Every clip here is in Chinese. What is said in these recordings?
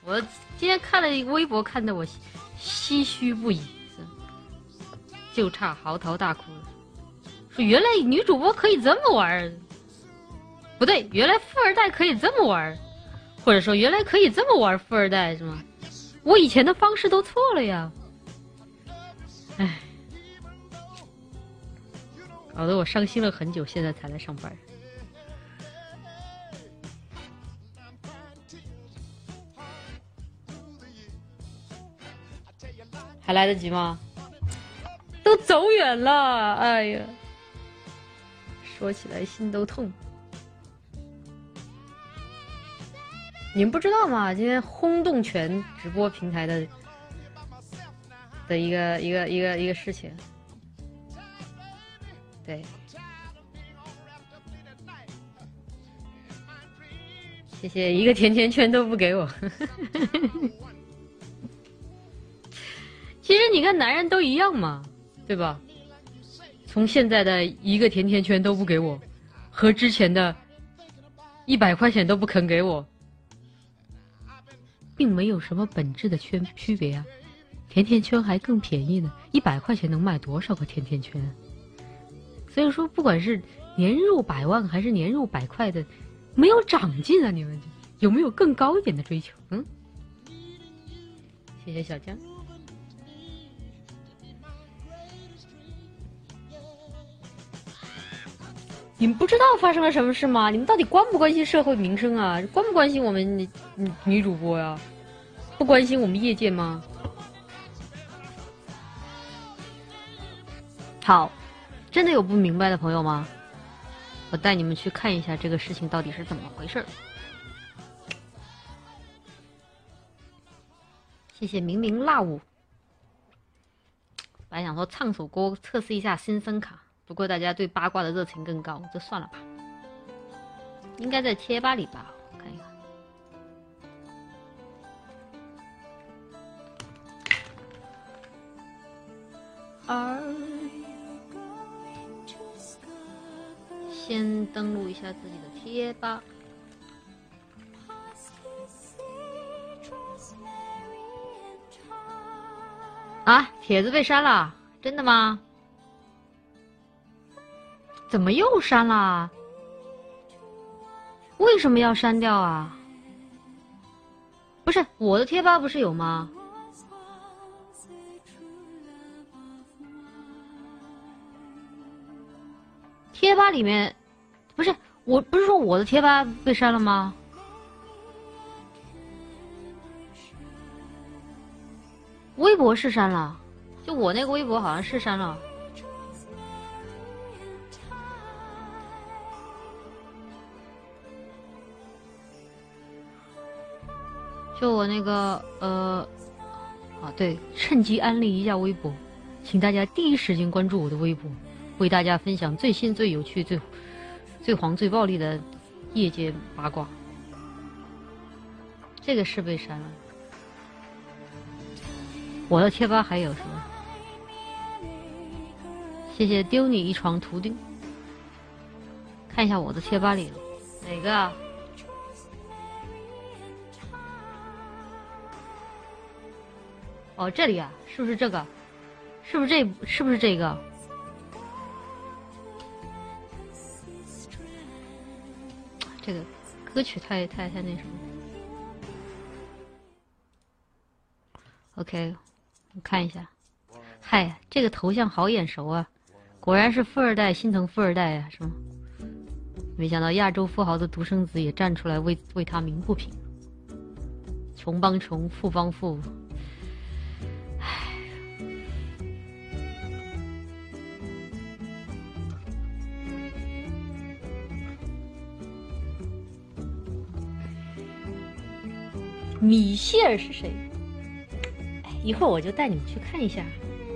我今天看了一个微博，看得我唏嘘不已，就差嚎啕大哭了。说原来女主播可以这么玩，不对，原来富二代可以这么玩，或者说原来可以这么玩富二代是吗？我以前的方式都错了呀，唉，搞得我伤心了很久，现在才来上班。还来得及吗？都走远了，哎呀，说起来心都痛。你们不知道吗？今天轰动全直播平台的一个事情。对，谢谢，一个甜甜圈都不给我。其实你看，男人都一样嘛，对吧？从现在的一个甜甜圈都不给我，和之前的100块钱都不肯给我，并没有什么本质的区别啊。甜甜圈还更便宜呢，100块钱能卖多少个甜甜圈？所以说，不管是年入100万还是年入100块的，没有长进啊！你们有没有更高一点的追求？嗯，谢谢小江。你们不知道发生了什么事吗？你们到底关不关心社会民生啊？关不关心我们女主播呀？不关心我们业界吗？好，真的有不明白的朋友吗？我带你们去看一下这个事情到底是怎么回事。谢谢明明辣舞。本来想说唱首歌测试一下新生卡。不过大家对八卦的热情更高，就算了吧。应该在贴吧里吧，我看一看。先登录一下自己的贴吧。啊，帖子被删了，真的吗？怎么又删了？为什么要删掉啊？不是我的贴吧不是有吗？贴吧里面不是，我不是说我的贴吧被删了吗？微博是删了，就我那个微博好像是删了。就我那个对，趁机安利一下微博，请大家第一时间关注我的微博，为大家分享最新、最有趣、最黄、最暴力的业界八卦。这个是被删了，我的贴吧还有是吧？谢谢丢你一床图钉。看一下我的贴吧里哪个啊？哦，这里啊，是不是这个？是不是这个？这个歌曲太那什么。OK， 我看一下。嗨，这个头像好眼熟啊，果然是富二代心疼富二代啊，是吗？没想到亚洲富豪的独生子也站出来为他鸣不平，穷帮穷，富帮富。米歇尔是谁？一会儿我就带你们去看一下。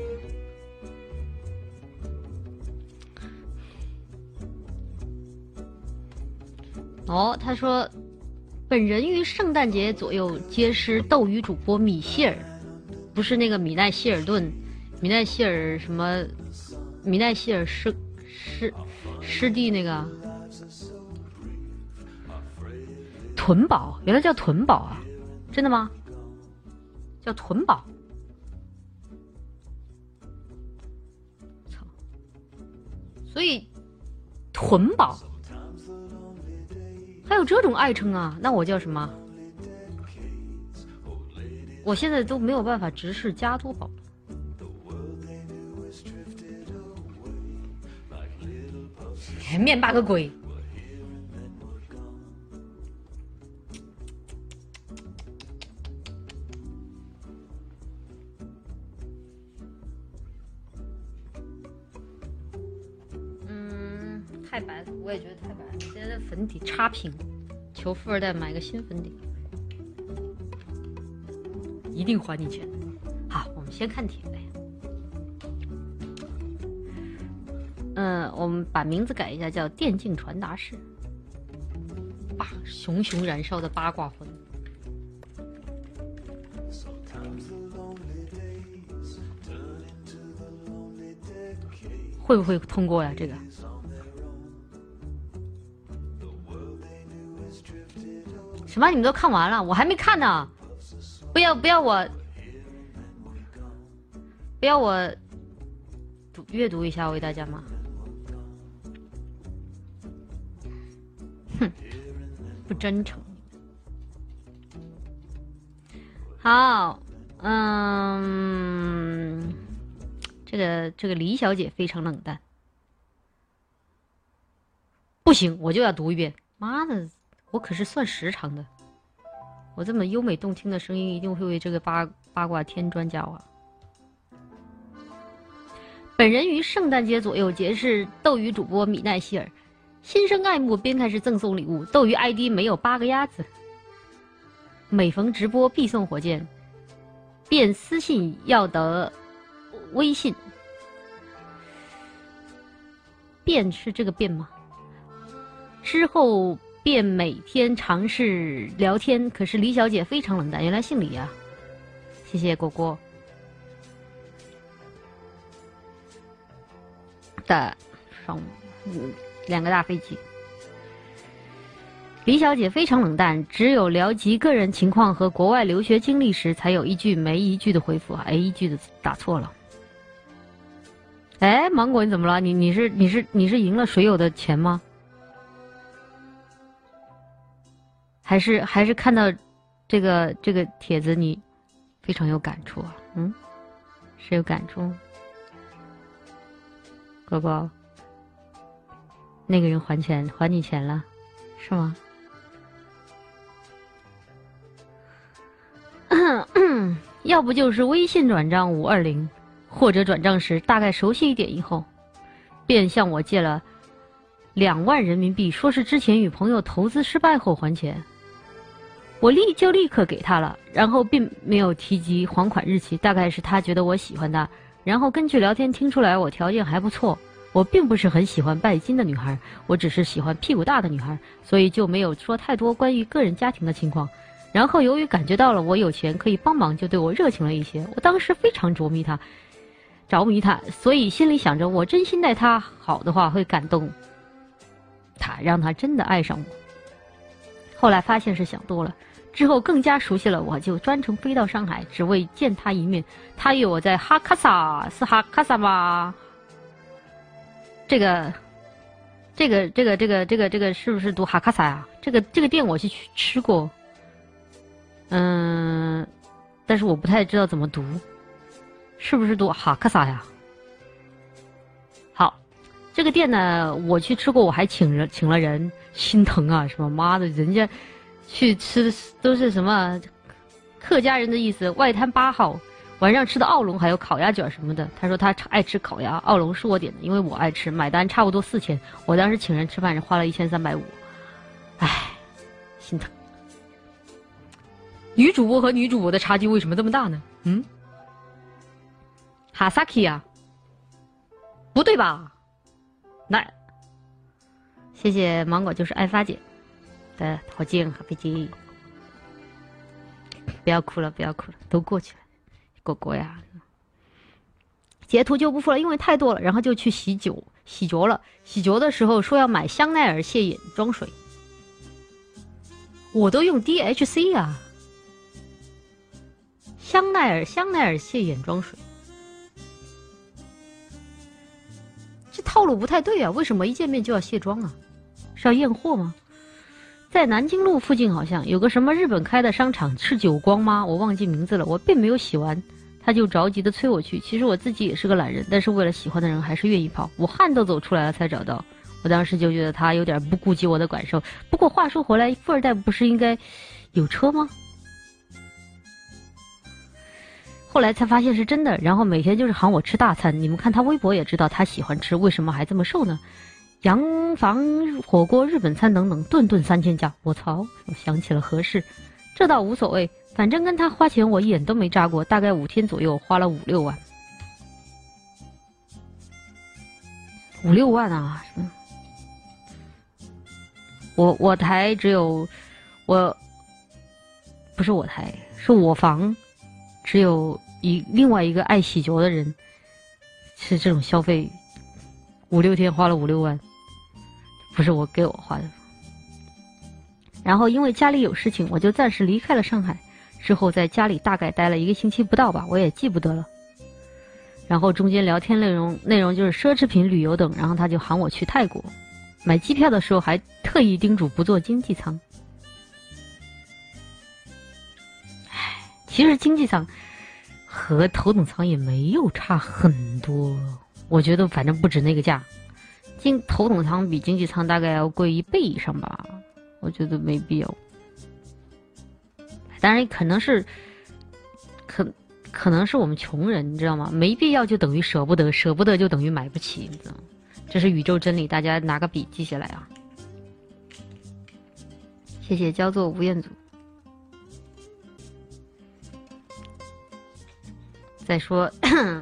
哦，他说，本人于圣诞节左右结识斗鱼主播米歇尔，不是那个米奈希尔顿，米奈希尔什么，米奈希尔师弟那个屯宝，原来叫屯宝啊。真的吗？ 叫囤宝。操！所以囤宝还有这种爱称啊？那我叫什么？我现在都没有办法直视加多宝。面霸个鬼！太白了，我也觉得太白了。现在的粉底差评，求富二代买个新粉底，一定还你钱。好，我们先看帖呗。我们把名字改一下，叫电竞传达室。熊熊燃烧的八卦风。会不会通过呀？这个？什么？你们都看完了？我还没看呢！不要我阅读一下，为大家吗？哼，不真诚。好，这个李小姐非常冷淡。不行，我就要读一遍。妈的，我可是算时长的。我这么优美动听的声音，一定会为这个八卦添砖加瓦。本人于圣诞节左右结识斗鱼主播米奈希尔，心生爱慕，便开始赠送礼物。斗鱼 ID 没有8个鸭子，每逢直播必送火箭，便私信要得微信。便是这个便吗？之后便每天尝试聊天，可是李小姐非常冷淡，原来姓李啊！谢谢果果的2个大飞机。李小姐非常冷淡，只有聊及个人情况和国外留学经历时，才有一句没一句的回复。一句的打错了。芒果你怎么了？你是赢了水友的钱吗？还是看到这个帖子你非常有感触啊？是有感触。哥哥，那个人还你钱了，是吗？要不就是微信转账520，或者转账时大概熟悉一点以后，便向我借了2万人民币，说是之前与朋友投资失败后还钱。我立刻给他了，然后并没有提及还款日期，大概是他觉得我喜欢他，然后根据聊天听出来我条件还不错。我并不是很喜欢拜金的女孩，我只是喜欢屁股大的女孩，所以就没有说太多关于个人家庭的情况。然后由于感觉到了我有钱可以帮忙，就对我热情了一些。我当时非常着迷他，所以心里想着我真心待他好的话会感动他，让他真的爱上我。后来发现是想多了，之后更加熟悉了我，就专程飞到上海，只为见他一面。他与我在哈卡萨，是哈卡萨吗？这个是不是读哈卡萨呀？这个店我去吃过，但是我不太知道怎么读，是不是读哈卡萨呀？好，这个店呢，我去吃过，我还请了人，心疼啊！什么妈的，人家去吃都是什么客家人的意思，外滩8号。晚上吃的奥龙还有烤鸭卷什么的，他说他爱吃烤鸭，奥龙是我点的，因为我爱吃，买单差不多4000，我当时请人吃饭花了1350，心疼。女主播和女主播的差距为什么这么大呢？哈萨克呀，不对吧？那谢谢芒果就是爱发姐的好劲和飞机，不要哭了，都过去了。果果呀，截图就不付了，因为太多了，然后就去洗脚了。洗脚的时候说要买香奈儿卸眼妆水，我都用 DHC 啊。 香奈儿卸眼妆水，这套路不太对啊！为什么一见面就要卸妆啊？是要验货吗？在南京路附近好像有个什么日本开的商场，是久光吗？我忘记名字了，我并没有洗完，他就着急的催我去。其实我自己也是个懒人，但是为了喜欢的人还是愿意跑，我汗都走出来了才找到。我当时就觉得他有点不顾及我的感受。不过话说回来，富二代不是应该有车吗？后来才发现是真的，然后每天就是喊我吃大餐。你们看他微博也知道他喜欢吃，为什么还这么瘦呢？洋房、火锅、日本餐等等，顿顿3000加。我操！我想起了何事，这倒无所谓，反正跟他花钱我一眼都没眨过，大概5天左右，花了5、6万。5、6万啊！我台只有不是我台，是我房只有另外一个爱喜酒的人是这种消费，5、6天花了5、6万。不是我给我花的。然后因为家里有事情，我就暂时离开了上海。之后在家里大概待了1个星期不到吧，我也记不得了。然后中间聊天内容就是奢侈品、旅游等，然后他就喊我去泰国。买机票的时候还特意叮嘱不坐经济舱。唉，其实经济舱和头等舱也没有差很多，我觉得反正不止那个价。头等舱比经济舱大概要贵1倍以上吧，我觉得没必要。当然可能是可能是我们穷人，你知道吗？没必要就等于舍不得，舍不得就等于买不起，你知道吗？这是宇宙真理，大家拿个笔记下来啊！谢谢叫做吴彦祖。再说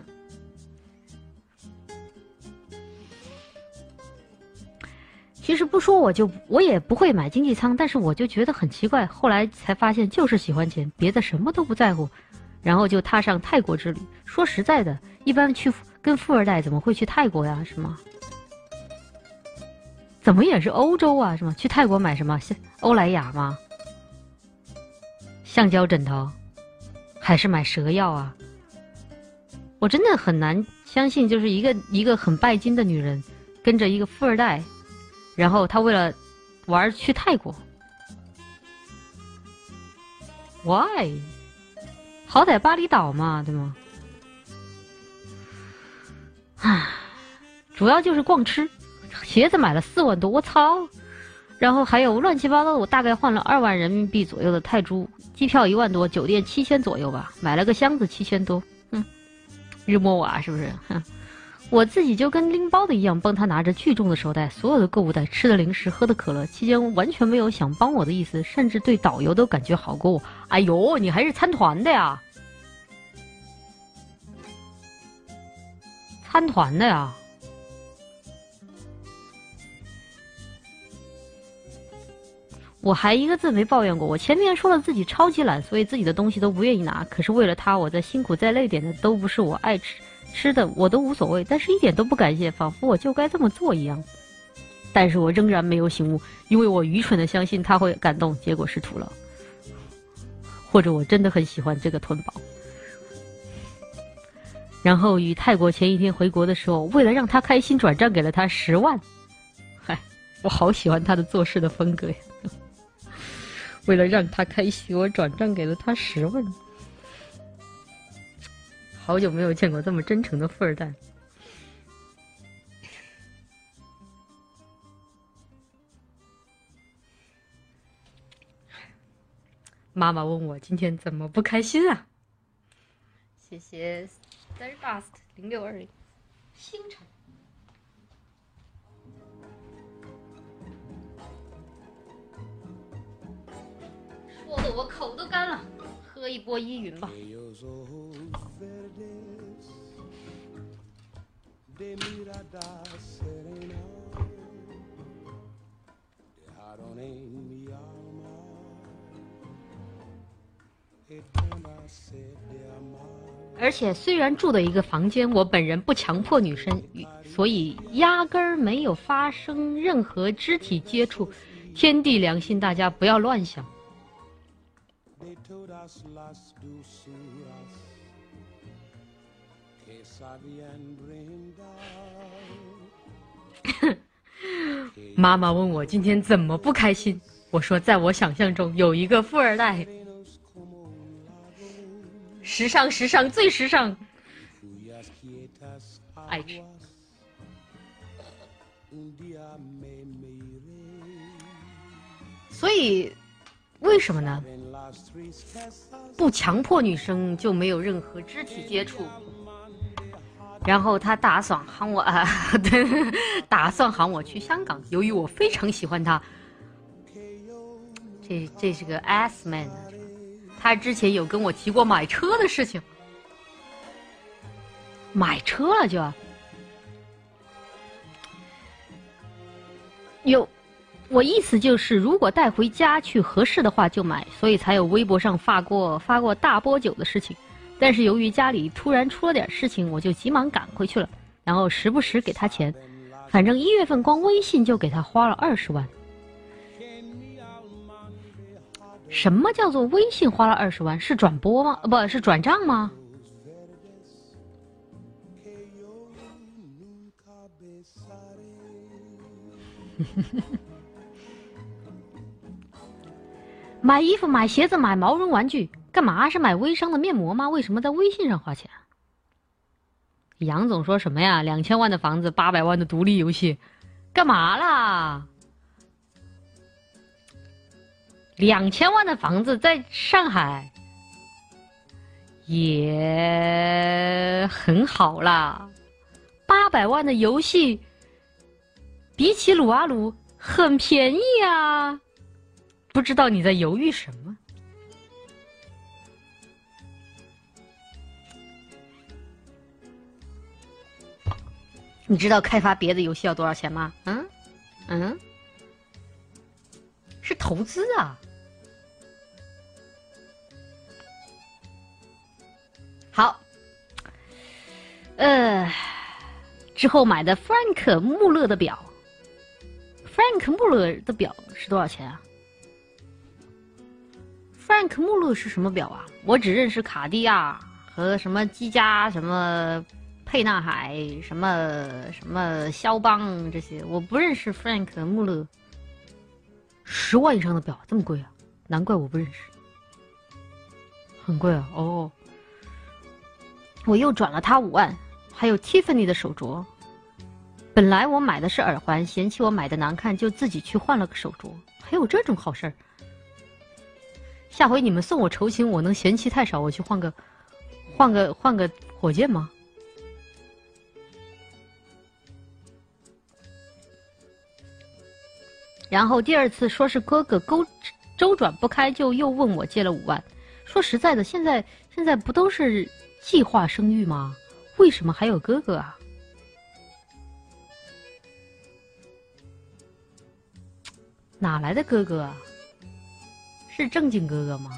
其实不说我也不会买经济舱，但是我就觉得很奇怪，后来才发现就是喜欢钱，别的什么都不在乎，然后就踏上泰国之旅。说实在的，一般去跟富二代怎么会去泰国呀？是吗？怎么也是欧洲啊？是吗？去泰国买什么？欧莱雅吗？橡胶枕头，还是买蛇药啊？我真的很难相信，就是一个很拜金的女人，跟着一个富二代。然后他为了玩去泰国 ，why？ 好歹巴厘岛嘛，对吗？唉，主要就是逛吃，鞋子买了4万多，我操！然后还有乱七八糟的，我大概换了2万人民币左右的泰铢，机票1万多，酒店7000左右吧，买了个箱子7000多，日摸我是不是？我自己就跟拎包的一样，帮他拿着巨重的手袋，所有的购物袋、吃的零食、喝的可乐，期间完全没有想帮我的意思，甚至对导游都感觉好过我。哎呦，你还是参团的呀？参团的呀？我还一个字没抱怨过。我前面说了自己超级懒，所以自己的东西都不愿意拿。可是为了他，我再辛苦再累点的都不是我爱吃的我都无所谓，但是一点都不感谢，仿佛我就该这么做一样。但是我仍然没有醒悟，因为我愚蠢的相信他会感动，结果是徒劳。或者我真的很喜欢这个吞宝。然后于泰国前一天回国的时候，为了让他开心，转账给了他10万。嗨，我好喜欢他的做事的风格呀！为了让他开心，我转账给了他10万。好久没有见过这么真诚的富二代。妈妈问我今天怎么不开心啊？谢谢 Starburst 0620星辰。说的我口都干了，喝一波依云吧。而且虽然住的一个房间，我本人不强迫女生，所以压根儿没有发生任何肢体接触。天地良心，大家不要乱想。 妈妈问我今天怎么不开心，我说在我想象中有一个富二代，时尚最时尚，爱吃。所以为什么呢？不强迫女生就没有任何肢体接触。然后他打算喊我打算喊我去香港。由于我非常喜欢他，这是个 ass man， 他之前有跟我提过买车的事情，买车了就有。我意思就是，如果带回家去合适的话就买，所以才有微博上发过大波酒的事情。但是由于家里突然出了点事情，我就急忙赶回去了，然后时不时给他钱，反正1月份光微信就给他花了20万。什么叫做微信花了20万？是转播吗？不是转账吗？买衣服、买鞋子、买毛绒玩具，干嘛？是买微商的面膜吗？为什么在微信上花钱？杨总说什么呀？2000万的房子，800万的独立游戏，干嘛啦？2000万的房子在上海也很好啦，800万的游戏比起撸啊撸很便宜啊。不知道你在犹豫什么？你知道开发别的游戏要多少钱吗？是投资啊。好，之后买的 Frank 穆勒的表，Frank 穆勒的表是多少钱啊？Frank 穆勒是什么表啊？我只认识卡地亚和什么积家、什么沛纳海、什么肖邦这些，我不认识 Frank 穆勒。10万以上的表这么贵啊？难怪我不认识，很贵啊。哦，我又转了他5万，还有 Tiffany 的手镯。本来我买的是耳环，嫌弃我买的难看，就自己去换了个手镯。还有这种好事儿？下回你们送我酬勤，我能嫌弃太少，我去换个火箭吗？然后第2次说是哥哥周转不开，就又问我借了5万。说实在的，现在不都是计划生育吗？为什么还有哥哥啊？哪来的哥哥啊？是正经哥哥吗？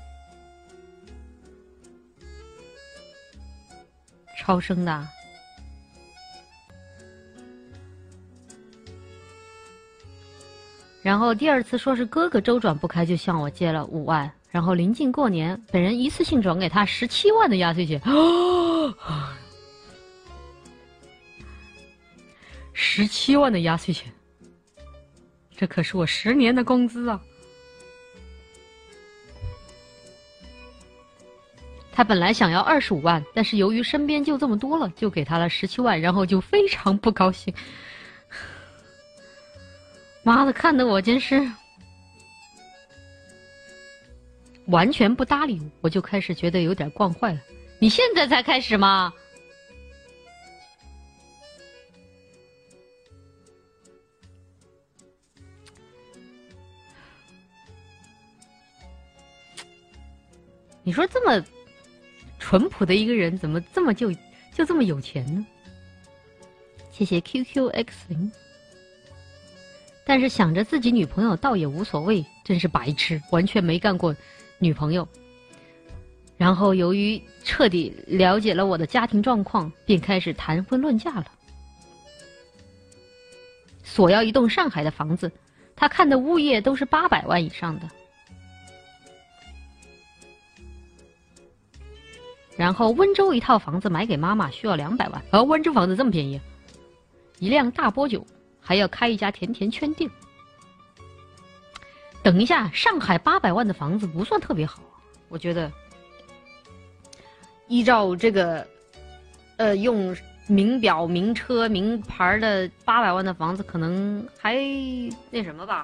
超生的。然后第2次说是哥哥周转不开，就向我借了5万。然后临近过年，本人一次性转给他17万的压岁钱。17万的压岁钱，这可是我10年的工资啊！他本来想要25万，但是由于身边就这么多了，就给他了17万，然后就非常不高兴。妈的，看得我真是完全不搭理我，就开始觉得有点惯坏了。你现在才开始吗？你说这么淳朴的一个人，怎么这么就这么有钱呢？谢谢 QQX0。但是想着自己女朋友倒也无所谓，真是白痴，完全没干过女朋友。然后由于彻底了解了我的家庭状况，便开始谈婚论嫁了。索要一栋上海的房子，他看的物业都是800万以上的。 然后温州一套房子买给妈妈需要200万，而温州房子这么便宜，一辆大波酒，还要开一家甜甜圈店。等一下，上海800万的房子不算特别好，我觉得。依照这个，用名表、名车、名牌的800万的房子，可能还那什么吧。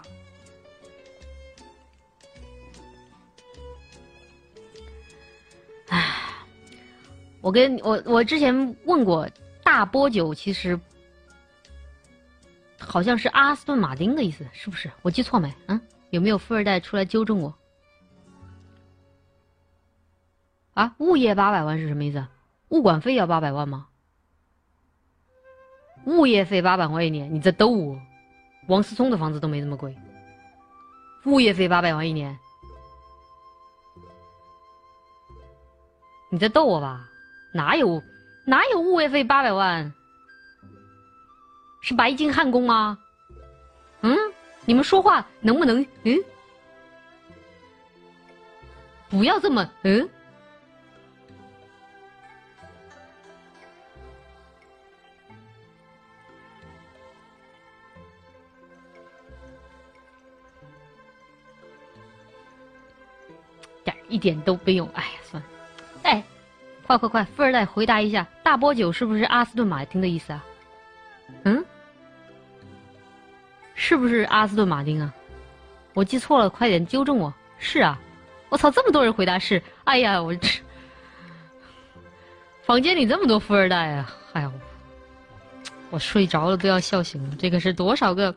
唉，我之前问过，大波酒其实好像是阿斯顿马丁的意思，是不是？我记错没？嗯，有没有富二代出来纠正我？啊，物业800万是什么意思？物管费要800万吗？物业费800万一年，你在逗我？王思聪的房子都没这么贵，物业费800万一年，你在逗我吧？哪有物业费800万？是白金汉宫吗？嗯，你们说话能不能不要这么一点都没有。哎呀，算了。哎，快，富二代回答一下，大波酒是不是阿斯顿马丁的意思啊？嗯，是不是阿斯顿马丁啊？我记错了，快点纠正我。是啊，我操，这么多人回答是。哎呀，我这房间里这么多富二代啊！哎呀，我睡着了都要笑醒了。这个是多少个？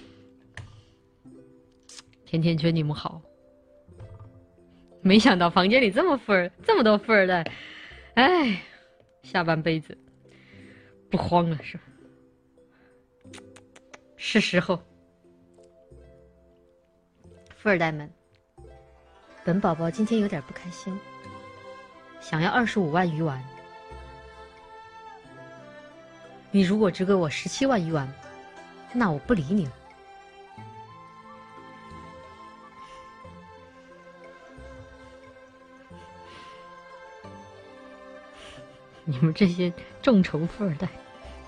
甜甜圈，你们好。没想到房间里这么多富二代，哎，下半辈子不慌了是吧？是时候，富二代们，本宝宝今天有点不开心，想要25万鱼丸。你如果只给我17万鱼丸，那我不理你了。你们这些众筹富二代，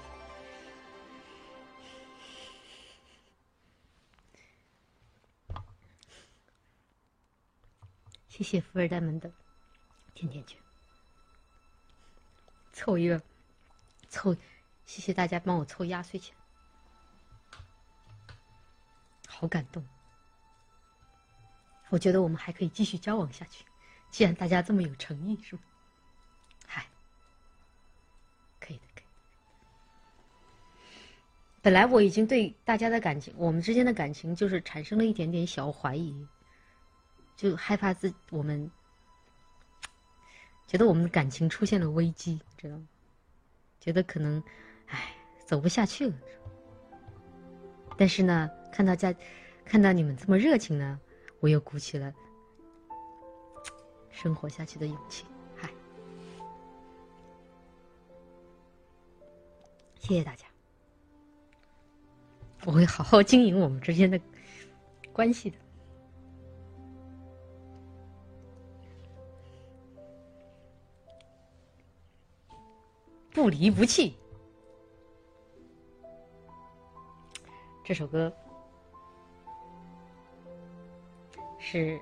谢谢富二代们的甜甜圈，谢谢大家帮我凑压岁钱，好感动。我觉得我们还可以继续交往下去，既然大家这么有诚意，是吗？嗨，可以的。本来我已经对大家的感情，我们之间的感情就是产生了一点点小怀疑，就害怕我们觉得我们的感情出现了危机，知道吗？觉得可能走不下去了。但是呢，看到你们这么热情呢，我又鼓起了生活下去的勇气。嗨，谢谢大家。我会好好经营我们之间的关系的。不离不弃。这首歌是《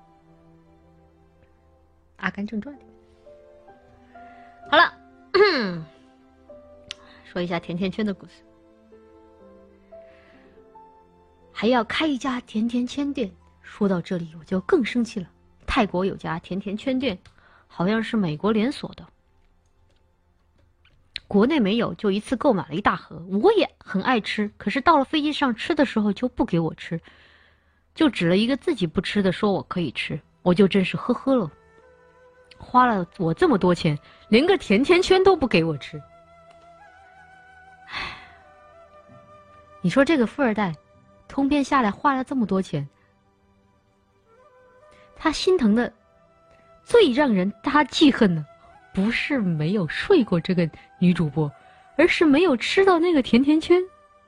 阿甘正传》里面。好了，说一下甜甜圈的故事。还要开一家甜甜圈店，说到这里我就更生气了。泰国有家甜甜圈店，好像是美国连锁的，国内没有，就一次购买了一大盒。我也很爱吃，可是到了飞机上吃的时候就不给我吃，就指了一个自己不吃的说我可以吃，我就真是呵呵了。花了我这么多钱，连个甜甜圈都不给我吃。唉，你说这个富二代通篇下来花了这么多钱，他心疼的最让人他记恨的不是没有睡过这个女主播，而是没有吃到那个甜甜圈。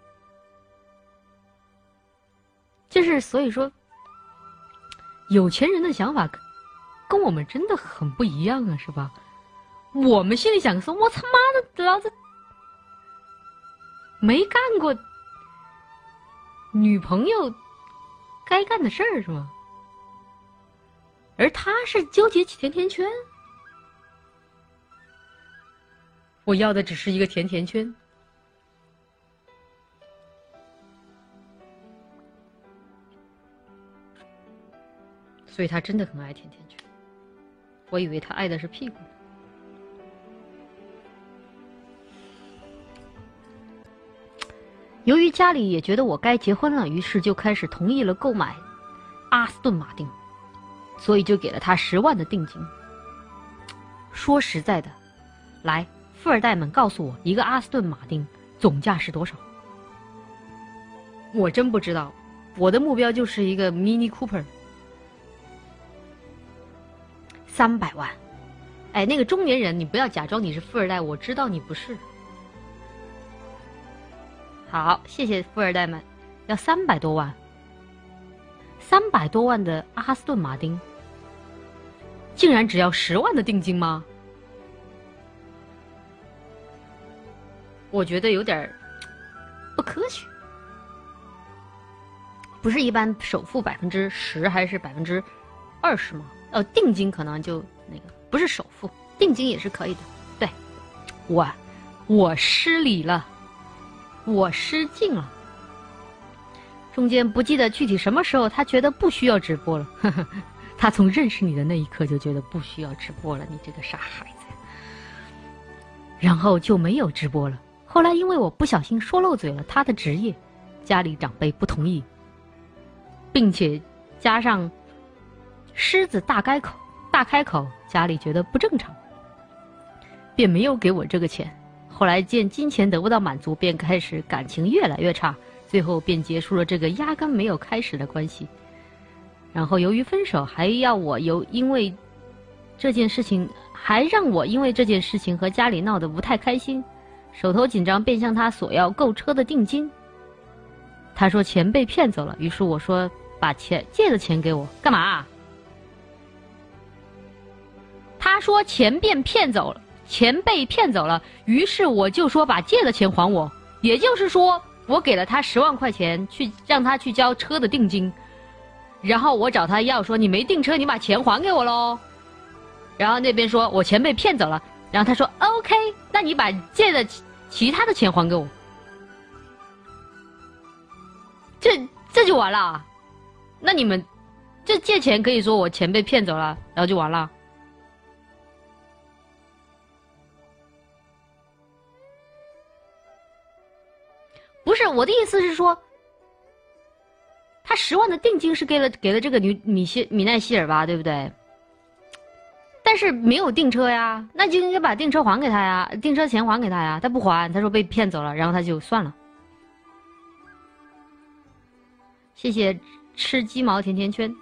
就是所以说有钱人的想法跟我们真的很不一样啊，是吧？ 我们心里想说，我他妈的，老子没干过女朋友该干的事儿是吗？而他是纠结起甜甜圈，我要的只是一个甜甜圈。所以他真的很爱甜甜圈，我以为他爱的是屁股。由于家里也觉得我该结婚了，于是就开始同意了购买阿斯顿马丁，所以就给了他10万的定金。说实在的，来，富二代们告诉我，一个阿斯顿马丁总价是多少？我真不知道，我的目标就是一个 Mini Cooper。300万，哎，那个中年人，你不要假装你是富二代，我知道你不是。好，谢谢富二代们，要300多万，300多万的阿斯顿马丁，竟然只要10万的定金吗？我觉得有点不科学。不是一般首付10%还是20%吗？定金可能就那个不是首付，定金也是可以的。对，我失礼了，我失敬了。中间不记得具体什么时候，他觉得不需要直播了。呵呵，他从认识你的那一刻就觉得不需要直播了，你这个傻孩子。然后就没有直播了。后来因为我不小心说漏嘴了他的职业，家里长辈不同意，并且加上狮子大开口，家里觉得不正常，便没有给我这个钱。后来见金钱得不到满足，便开始感情越来越差，最后便结束了这个压根没有开始的关系。然后由于分手，还让我因为这件事情和家里闹得不太开心，手头紧张，便向他索要购车的定金。他说钱被骗走了，于是我说把借的钱给我，干嘛？他说钱被骗走了，于是我就说把借的钱还我，也就是说我给了他10万块钱去让他去交车的定金，然后我找他要说你没订车，你把钱还给我咯。然后那边说我钱被骗走了，然后他说 OK， 那你把借的其他的钱还给我，这就完了。那你们这借钱可以说我钱被骗走了，然后就完了。不是，我的意思是说，他10万的定金是给了这个米奈希尔吧，对不对？但是没有订车呀，那就应该把订车还给他呀，订车钱还给他呀，他不还，他说被骗走了，然后他就算了。谢谢吃鸡毛甜甜圈。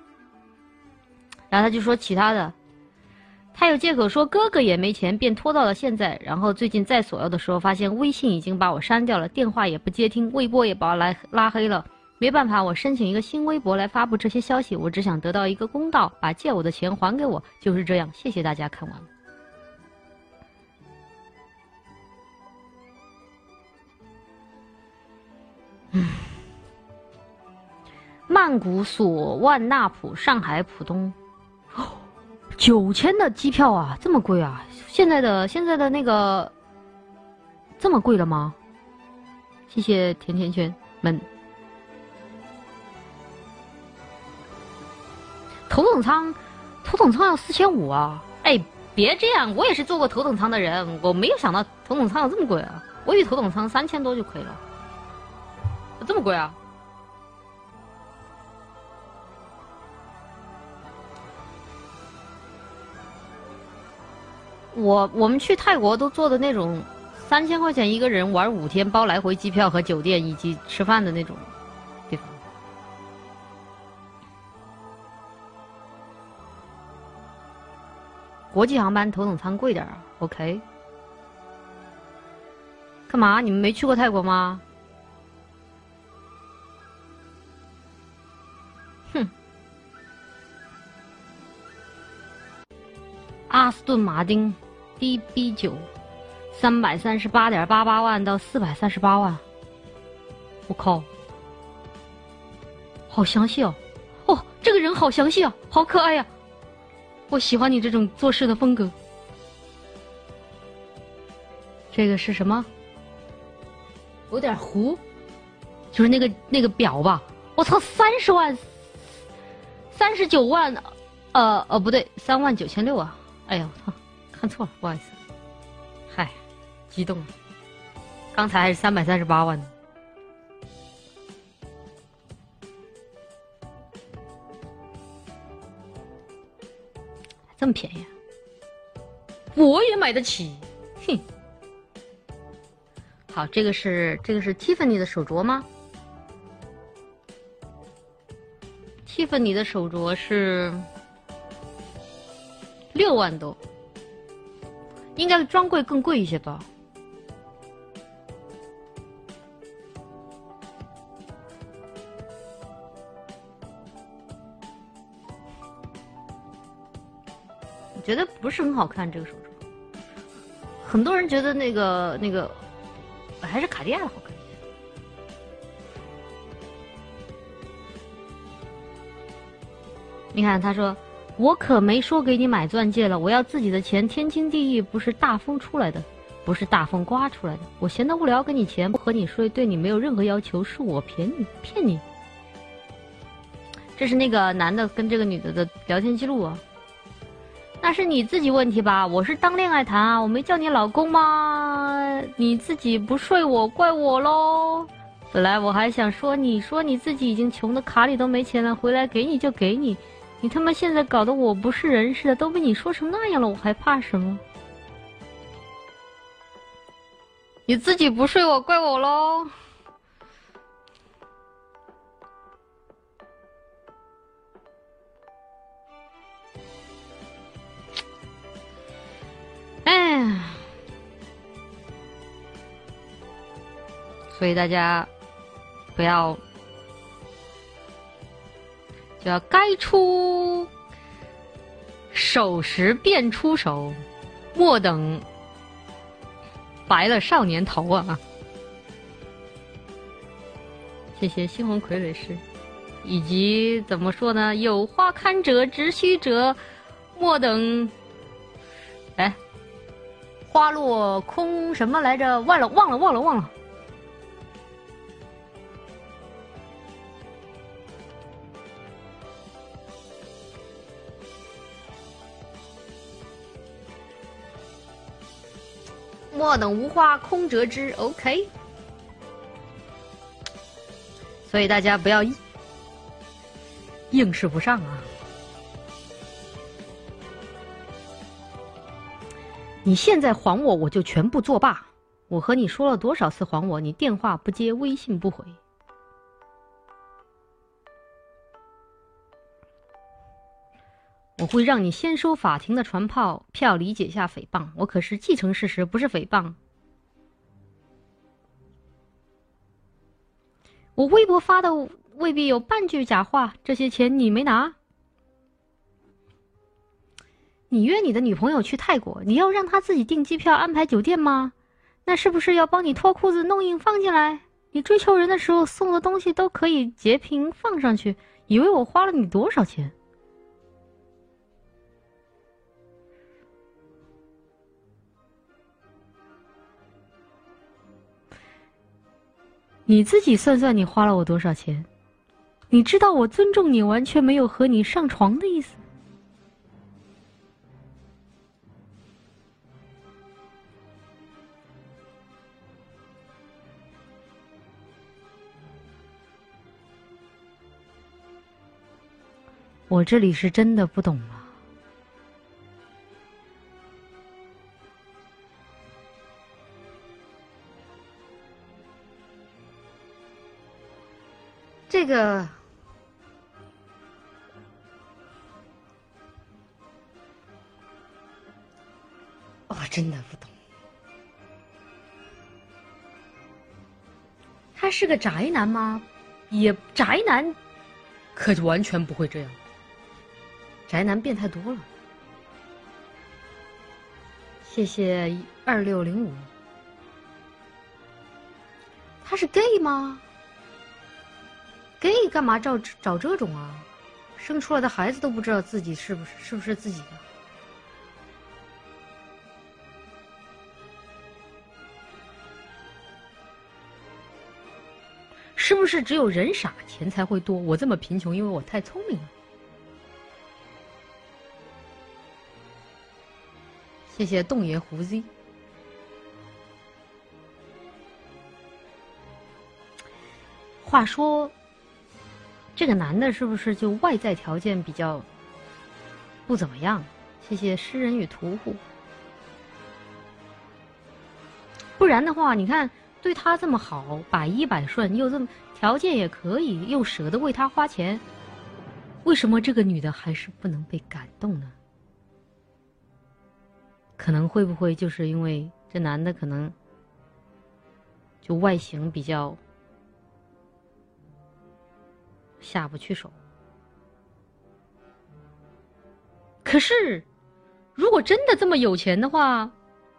然后他就说其他的，他有借口说哥哥也没钱，便拖到了现在。然后最近再索要的时候，发现微信已经把我删掉了，电话也不接听，微博也把我拉黑了。没办法，我申请一个新微博来发布这些消息。我只想得到一个公道，把借我的钱还给我，就是这样。谢谢大家看完了。曼谷、索万纳普、上海浦东，9000的机票啊，这么贵啊！现在的那个这么贵了吗？谢谢甜甜圈们。头等舱要4500啊！哎，别这样，我也是坐过头等舱的人，我没有想到头等舱有这么贵啊！我以为头等舱3000多就可以了，这么贵啊！我们去泰国都坐的那种3000块钱一个人玩5天，包来回机票和酒店以及吃饭的那种地方。国际航班头等舱贵点啊 ，OK？ 干嘛？你们没去过泰国吗？哼！阿斯顿马丁 DB9，338.88万到438万，我靠，好详细哦！哦，这个人好详细啊，好可爱呀！我喜欢你这种做事的风格。这个是什么？有点糊，就是那个表吧。我操，30万，39万，不对，39600啊！哎呦，操，看错了，不好意思。嗨，激动了，刚才还是338万呢。这么便宜，我也买得起，哼。好，这个是Tiffany 的手镯吗？Tiffany 的手镯是6万多，应该专柜更贵一些吧？我觉得不是很好看这个手镯，很多人觉得那个还是卡地亚的好看一些。你看，他说：“我可没说给你买钻戒了，我要自己的钱，天经地义，不是大风出来的，不是大风刮出来的。我闲得无聊，给你钱，不和你睡，对你没有任何要求，是我骗你。”这是那个男的跟这个女的的聊天记录啊。那是你自己问题吧，我是当恋爱谈啊，我没叫你老公吗？你自己不睡我，怪我喽。本来我还想说你自己已经穷的卡里都没钱了，回来给你就给你，你他妈现在搞得我不是人似的，都被你说成那样了，我还怕什么？你自己不睡我，怪我喽。哎，所以大家不要，就要该出手时便出手，莫等白了少年头啊！谢谢猩红傀儡师，以及怎么说呢？有花堪折直须折，莫等，哎。花落空什么来着？忘了。莫等无花空折枝 ，OK。所以大家不要硬是不上啊！你现在还我，我就全部作罢。我和你说了多少次还我，你电话不接，微信不回。我会让你先收法庭的传票，理解下诽谤。我可是既成事实，不是诽谤。我微博发的未必有半句假话，这些钱你没拿。你约你的女朋友去泰国，你要让她自己订机票安排酒店吗？那是不是要帮你脱裤子弄硬放进来？你追求人的时候送的东西都可以截屏放上去，以为我花了你多少钱？你自己算算你花了我多少钱？你知道我尊重你，完全没有和你上床的意思。我这里是真的不懂了。这个我真的不懂。他是个宅男吗？也宅男，可完全不会这样。宅男变态多了。 谢谢2605。他是 gay 吗 ？gay 干嘛找这种啊？生出来的孩子都不知道自己是不是自己的。是不是只有人傻钱才会多？我这么贫穷，因为我太聪明了。谢谢洞爷胡子。话说，这个男的是不是就外在条件比较不怎么样？谢谢诗人与屠户。不然的话，你看对他这么好，百依百顺，又这么条件也可以，又舍得为他花钱，为什么这个女的还是不能被感动呢？可能会不会就是因为这男的可能就外形比较下不去手？可是如果真的这么有钱的话，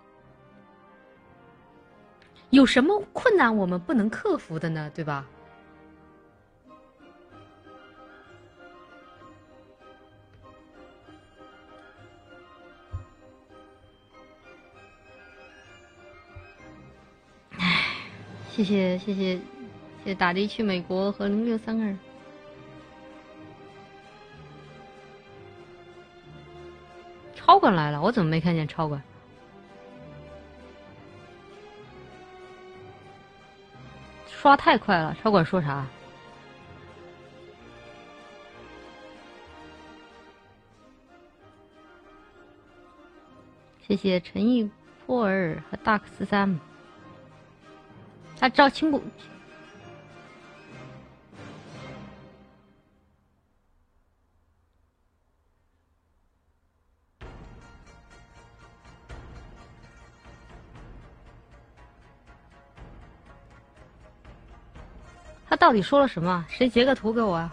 有什么困难我们不能克服的呢？对吧？唉，谢谢打的去美国和0632。超管来了，我怎么没看见超管？刷太快了，超管说啥？谢谢陈毅珀尔和大克13。他赵青谷。他到底说了什么？谁截个图给我啊？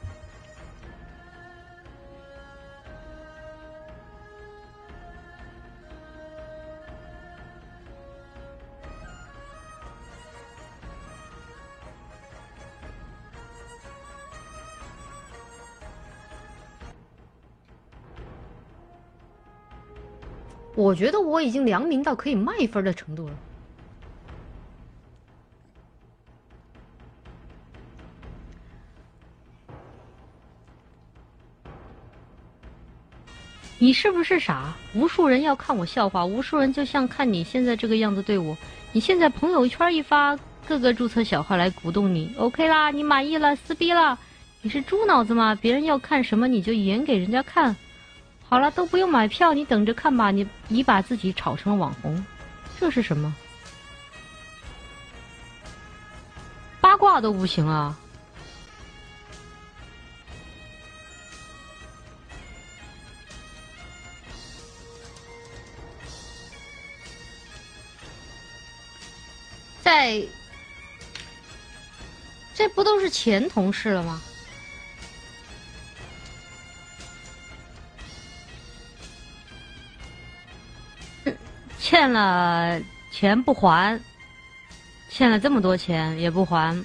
我觉得我已经良民到可以卖分的程度了。你是不是傻？无数人要看我笑话，无数人就像看你现在这个样子对我。你现在朋友圈一发，各个注册小号来鼓动你 ，OK 啦，你满意了，撕逼了。你是猪脑子吗？别人要看什么你就演给人家看。好了，都不用买票，你等着看吧。你把自己炒成了网红，这是什么？八卦都不行啊！这不都是前同事了吗？欠了钱不还，欠了这么多钱也不还。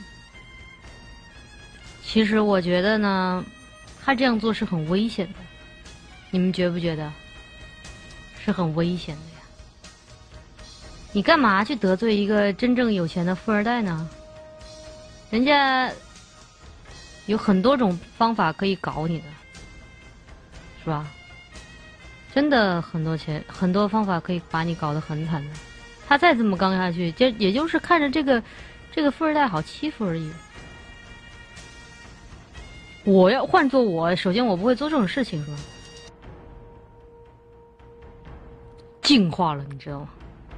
其实我觉得呢，他这样做是很危险的，你们觉不觉得？是很危险的呀。你干嘛去得罪一个真正有钱的富二代呢？人家有很多种方法可以搞你的，是吧？真的很多钱，很多方法可以把你搞得很惨的。他再这么刚下去，也就是看着这个富二代好欺负而已。我要换做我，首先我不会做这种事情，是吧？进化了，你知道吗？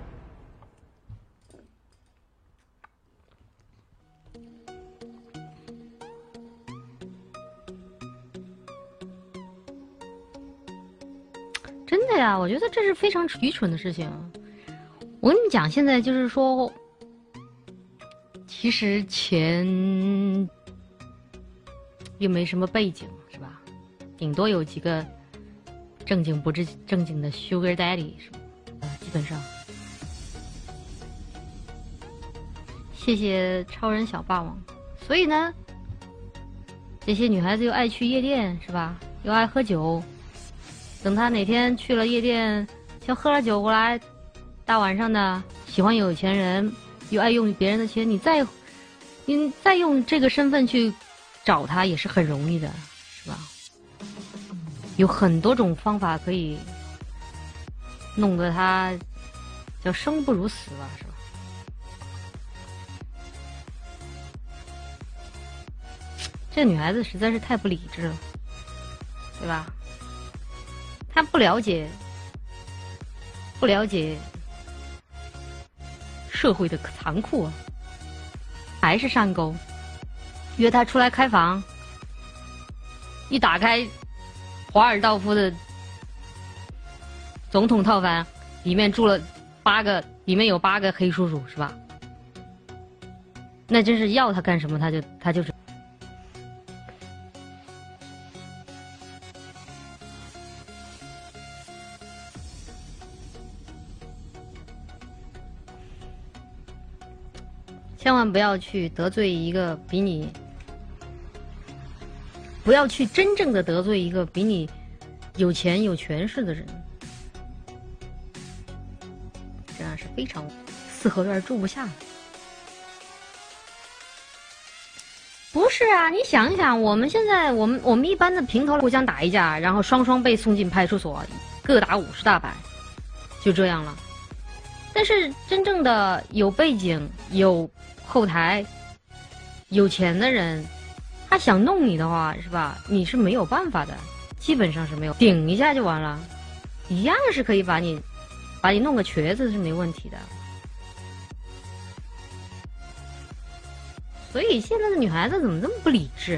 真的呀，我觉得这是非常愚蠢的事情。我跟你讲，现在就是说，其实钱又没什么背景，是吧？顶多有几个正经不正经的 Sugar Daddy， 是吧？ 本上。谢谢超人小霸王。所以呢，这些女孩子又爱去夜店，是吧？又爱喝酒。等她哪天去了夜店，先喝了酒过来，大晚上的，喜欢有钱人，又爱用别人的钱，你再用这个身份去找他也是很容易的，是吧？有很多种方法可以弄得他叫生不如死吧，是吧？这女孩子实在是太不理智了，对吧？她不了解社会的残酷啊，还是上钩。约他出来开房，一打开华尔道夫的总统套房，里面住了里面有8个黑叔叔，是吧？那真是要他干什么他就是。千万不要去得罪一个不要去真正的得罪一个比你有钱有权势的人，这样是非常四合院住不下的。不是啊，你想一想，我们现在我们一般的平头互相打一架，然后双双被送进派出所，各打50大板，就这样了。但是真正的有背景、有后台、有钱的人，他想弄你的话，是吧？你是没有办法的，基本上是没有，顶一下就完了，一样是可以把你弄个瘸子是没问题的。所以现在的女孩子怎么这么不理智？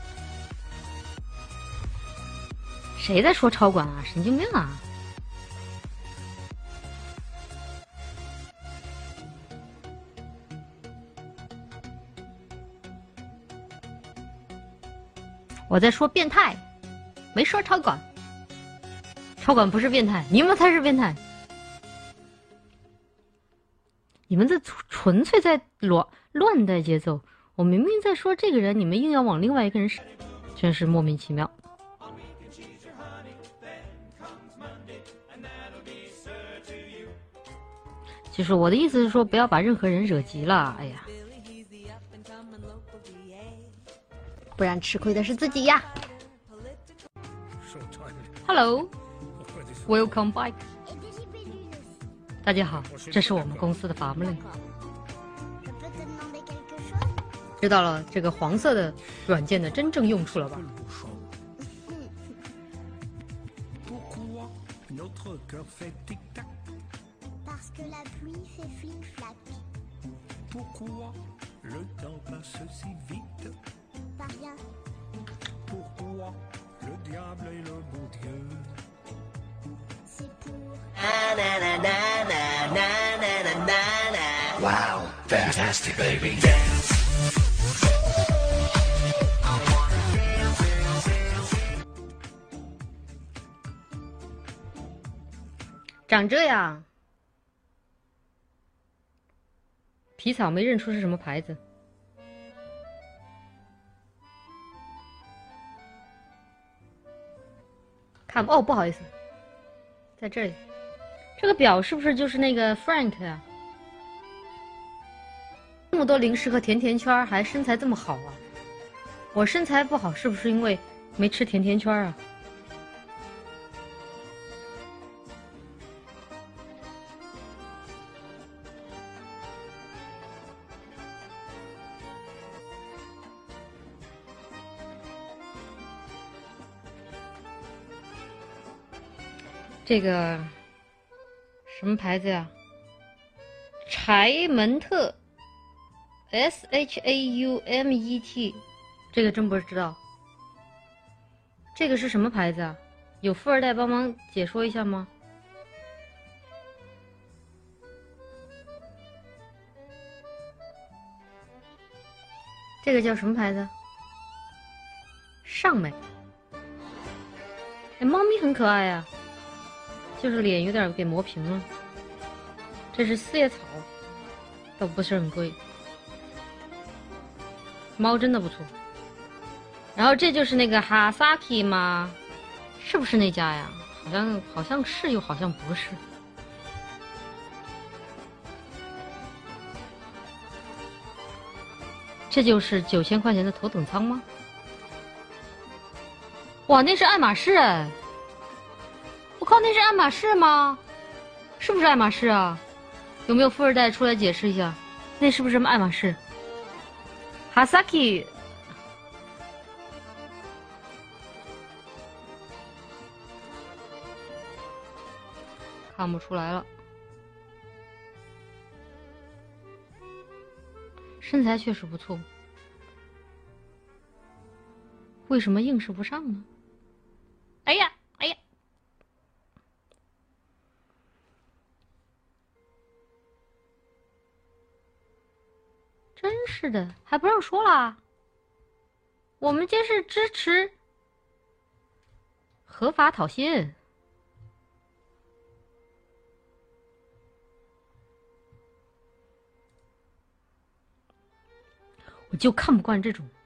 谁在说超管啊？神经病啊！我在说变态，没说超管。超管不是变态，你们才是变态。你们这纯粹在乱带节奏。我明明在说这个人，你们硬要往另外一个人，真是莫名其妙。就是我的意思是说，不要把任何人惹急了。哎呀。不然吃亏的是自己呀。Hello, welcome back。大家好，这是我们公司的法姆令。知道了这个黄色的软件的真正用处了吧？ Wow, fantastic, baby. 长这样，皮草没认出是什么牌子。看哦，不好意思，在这里。这个表是不是就是那个 Frank 呀？这么多零食和甜甜圈，还身材这么好啊？我身材不好是不是因为没吃甜甜圈啊？这个什么牌子呀？柴门特 SHAUMET， 这个真不知道。这个是什么牌子啊？有富二代帮忙解说一下吗？这个叫什么牌子？尚美。哎，猫咪很可爱啊。就是脸有点给磨平了。 这是四叶草，倒不是很贵。猫真的不错。然后这就是那个哈萨克吗？是不是那家呀？好像是，又好像不是。这就是9000块钱的头等舱吗？哇，那是爱马仕哎！我靠，那是爱马仕吗？是不是爱马仕啊？有没有富二代出来解释一下？那是不是爱马仕？哈萨克。看不出来了，身材确实不错，为什么硬是不上呢？哎呀，哎呀！真是的，还不让说啦？我们这是支持合法讨薪。我就看不惯这种